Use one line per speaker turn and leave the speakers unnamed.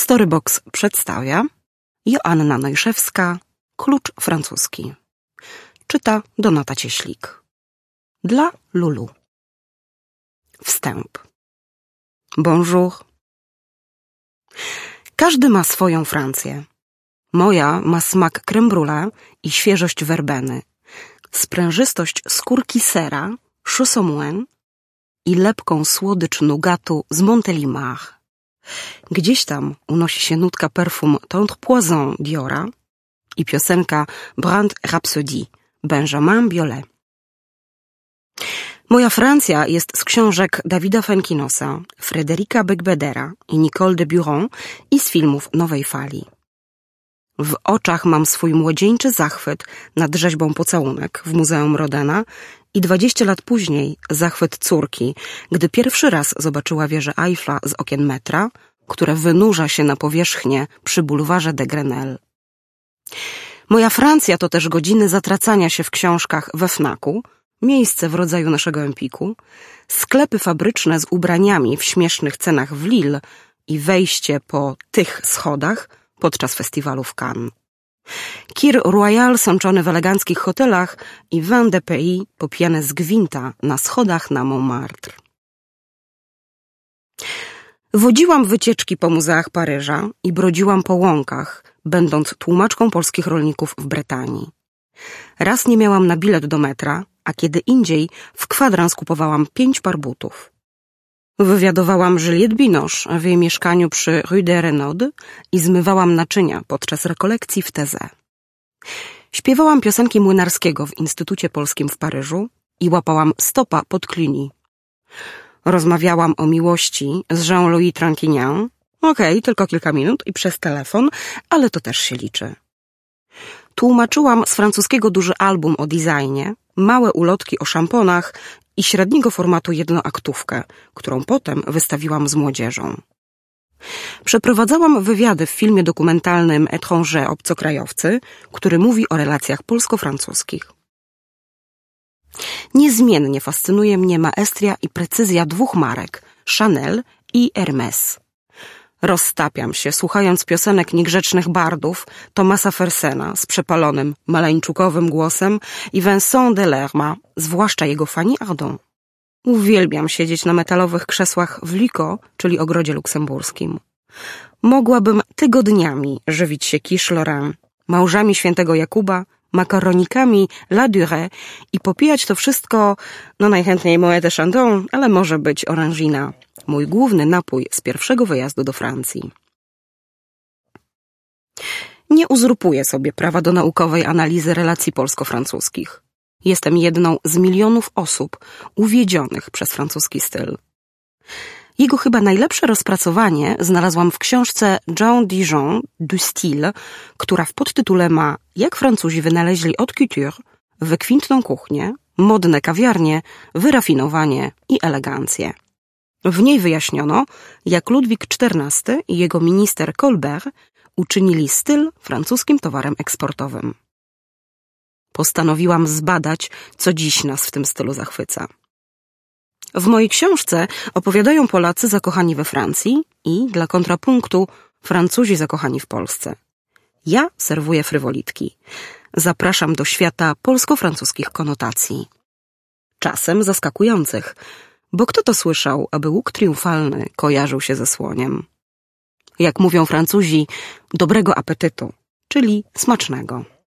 Storybox przedstawia Joanna Nojszewska, Klucz francuski. Czyta Donata Cieślik. Dla Lulu. Wstęp. Bonjour. Każdy ma swoją Francję. Moja ma smak crème brûlée i świeżość werbeny, sprężystość skórki sera, chaussemoine i lepką słodycz nugatu z Montélimar. Gdzieś tam unosi się nutka perfum Tendre Poison Diora i piosenka Brand Rhapsodie Benjamin Biolay. Moja Francja jest z książek Davida Fenkinosa, Frédérica Beigbedera i Nicole de Buron i z filmów Nowej Fali. W oczach mam swój młodzieńczy zachwyt nad rzeźbą Pocałunek w Muzeum Rodena i 20 lat później zachwyt córki, gdy pierwszy raz zobaczyła wieżę Eiffla z okien metra, które wynurza się na powierzchnię przy bulwarze de Grenelle. Moja Francja to też godziny zatracania się w książkach we Fnacu, miejsce w rodzaju naszego Empiku, sklepy fabryczne z ubraniami w śmiesznych cenach w Lille i wejście po tych schodach podczas festiwalu w Cannes. Kir Royal sączony w eleganckich hotelach i vin de pays popijane z gwinta na schodach na Montmartre. Wodziłam wycieczki po muzeach Paryża i brodziłam po łąkach, będąc tłumaczką polskich rolników w Bretanii. Raz nie miałam na bilet do metra, a kiedy indziej w kwadrans kupowałam 5 par butów. Wywiadowałam Juliette Binoche w jej mieszkaniu przy Rue des Renaud i zmywałam naczynia podczas rekolekcji w Taizé. Śpiewałam piosenki Młynarskiego w Instytucie Polskim w Paryżu i łapałam stopa pod Cluny. Rozmawiałam o miłości z Jean-Louis Trinquignan. Okej, tylko kilka minut i przez telefon, ale to też się liczy. Tłumaczyłam z francuskiego duży album o designie, małe ulotki o szamponach i średniego formatu jednoaktówkę, którą potem wystawiłam z młodzieżą. Przeprowadzałam wywiady w filmie dokumentalnym Étranger obcokrajowcy, który mówi o relacjach polsko-francuskich. Niezmiennie fascynuje mnie maestria i precyzja 2 marek, Chanel i Hermès. Roztapiam się, słuchając piosenek niegrzecznych bardów Thomasa Fersena z przepalonym, maleńczukowym głosem i Vincent Delerma, zwłaszcza jego Fanny Ardant. Uwielbiam siedzieć na metalowych krzesłach w Licot, czyli ogrodzie luksemburskim. Mogłabym tygodniami żywić się quiche Lorrain, małżami świętego Jakuba, makaronikami La Durée i popijać to wszystko, najchętniej Moët de Chandon, ale może być orangina, mój główny napój z pierwszego wyjazdu do Francji. Nie uzurpuję sobie prawa do naukowej analizy relacji polsko-francuskich. Jestem jedną z milionów osób uwiedzionych przez francuski styl. Jego chyba najlepsze rozpracowanie znalazłam w książce Jean Dijon du Style, która w podtytule ma Jak Francuzi wynaleźli haute couture, wykwintną kuchnię, modne kawiarnie, wyrafinowanie i elegancję. W niej wyjaśniono, jak Ludwik XIV i jego minister Colbert uczynili styl francuskim towarem eksportowym. Postanowiłam zbadać, co dziś nas w tym stylu zachwyca. W mojej książce opowiadają Polacy zakochani we Francji i, dla kontrapunktu, Francuzi zakochani w Polsce. Ja serwuję frywolitki. Zapraszam do świata polsko-francuskich konotacji. Czasem zaskakujących, bo kto to słyszał, aby łuk triumfalny kojarzył się ze słoniem? Jak mówią Francuzi, dobrego apetytu, czyli smacznego.